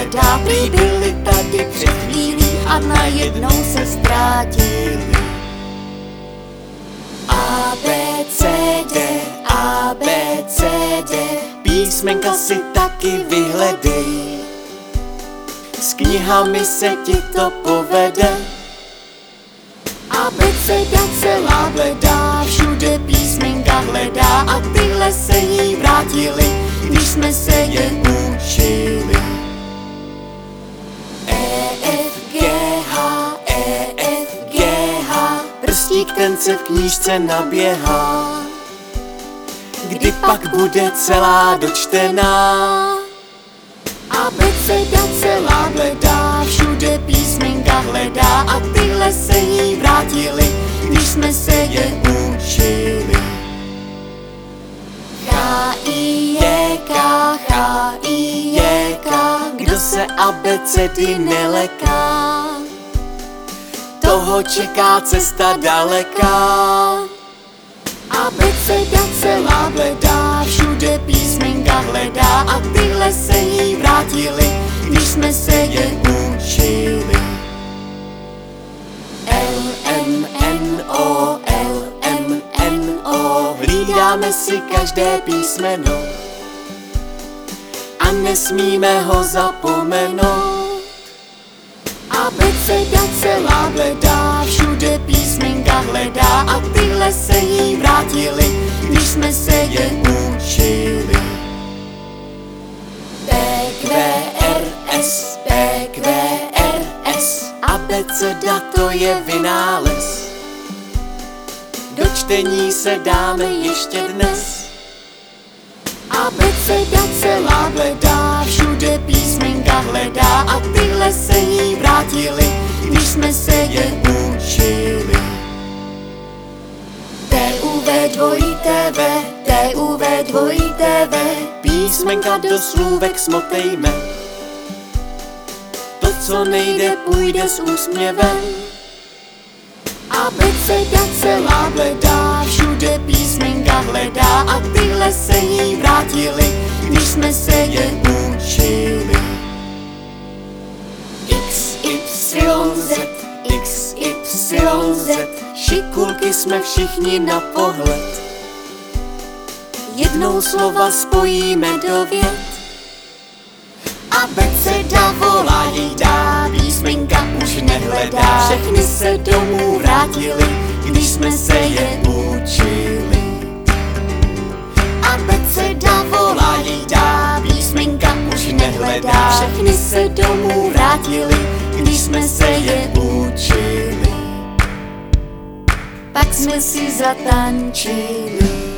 hledá. Prý byli tady před chvílí a najednou se ztrátili. A, B, C, D, A, B, C, D, písmenka si taky vyhledej. S knihami se ti to povede. Abeceda celá bledá, všude písmenka hledá a tyhle se jí vrátily, když jsme se je učili. E, F, G, H, E, F, G, H, prstík ten se v knížce naběhá, kdy pak bude celá dočtená. Abeceda celá bledá, všude písmenka hledá a tyhle se jí vrátily, když jsme se je učili. H, I, J, K, H, I, J, K, kdo se abecedy neleká, toho čeká cesta daleká. Abeceda celá bledá, všude písmenka hledá a tyhle se jí vrátily, když jsme se je učili. L, M, N, O, L, M, N, O, hlídáme si každé písmeno a nesmíme ho zapomenout. Abeceda celá bledá, všude písmenka hledá a tyhle se jí vrátily, když jsme se je učili. P, Q, R, S, P, Q, R, S, abeceda to je vynález, do čtení se dáme ještě dnes. Abeceda celá bledá, všude písmenka hledá a tyhle se jí vrátily, když jsme se je učili. T, U, V, dvojité V, T, U, V, dvojité V, písmenka do slůvek smotejme, to, co nejde, půjde s úsměvem. Abeceda celá bledá, všude písmenka hledá a tyhle se jí vrátily, když jsme se je učili. X, Y, Z, X, Y, Z, šikulky jsme všichni na pohled, jednou slova spojíme do vět. Abeceda volá, jej dá, písmenka už nehledá, všechny se domů vrátily, když jsme se je učili. Abeceda volá, jej dá, písmenka už nehledá, všechny se domů vrátily, když jsme se je učili. Pak jsme si zatančili.